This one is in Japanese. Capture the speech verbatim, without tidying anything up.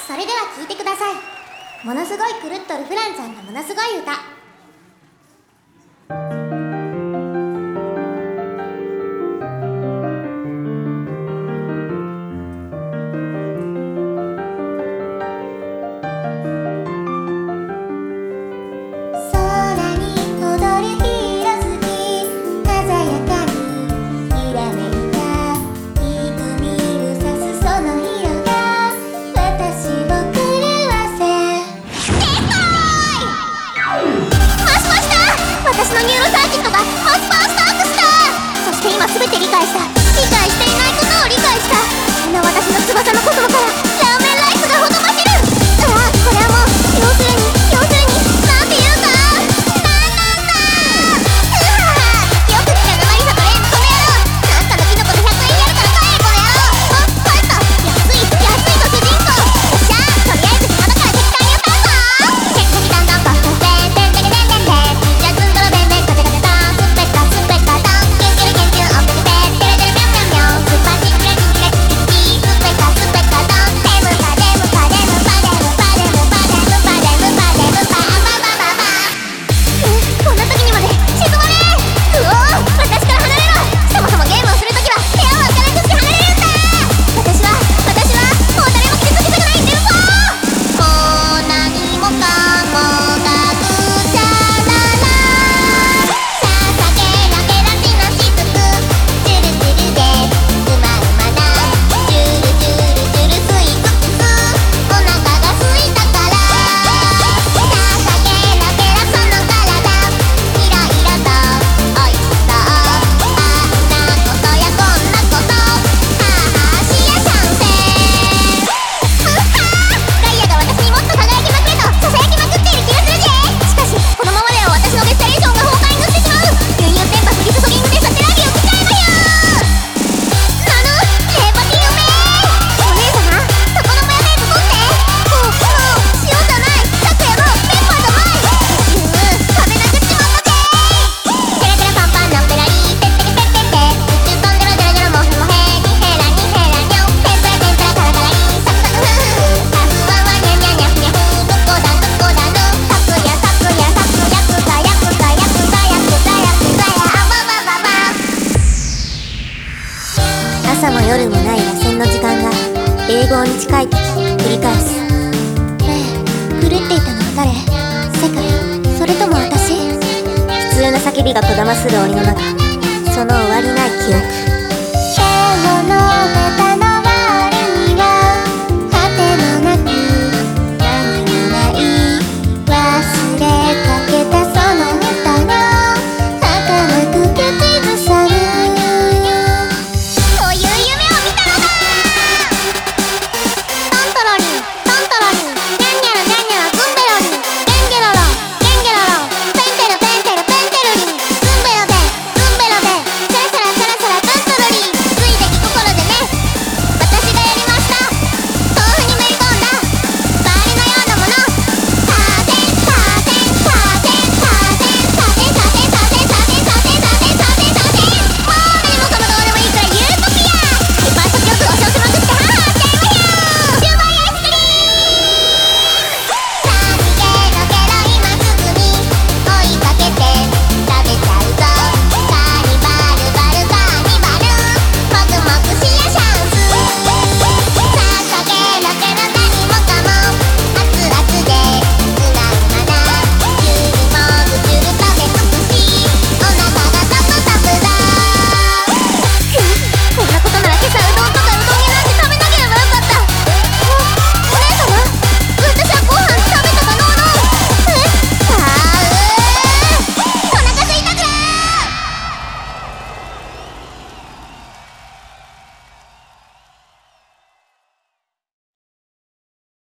それでは聴いてください。ものすごい狂っとるフランちゃんのものすごい歌。私のニューロサーキットがマスパースタークした。そして今全て理解した。理解していないことを理解した。そんな私の翼の言葉からラーメンライスがほとばしる。うわ、これはもう要するに要するになんて言うかなんなんだ。うわ、よく来た生リサとレイムこの野郎。なんかのキノコでひゃくえんやるから買えこの野郎。あ、帰った。安い安いぞ主人公。よっしゃ、とりあえず今だから敵対やったぞ。チェックにだんだんパスタしててんてけてんてんてん。朝も夜もない螺旋の時間が永劫に近い時繰り返す。ねえ、狂っていたのは誰？世界？それとも私？悲痛な叫びがこだまする檻の中、その終わりない記憶。